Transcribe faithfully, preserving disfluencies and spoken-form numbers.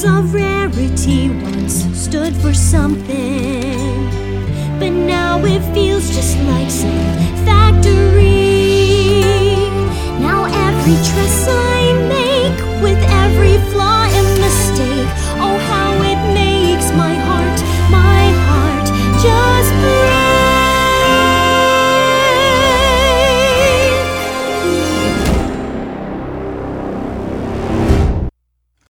sense of rarity once stood for something, but now it feels just like some factory. Now every trust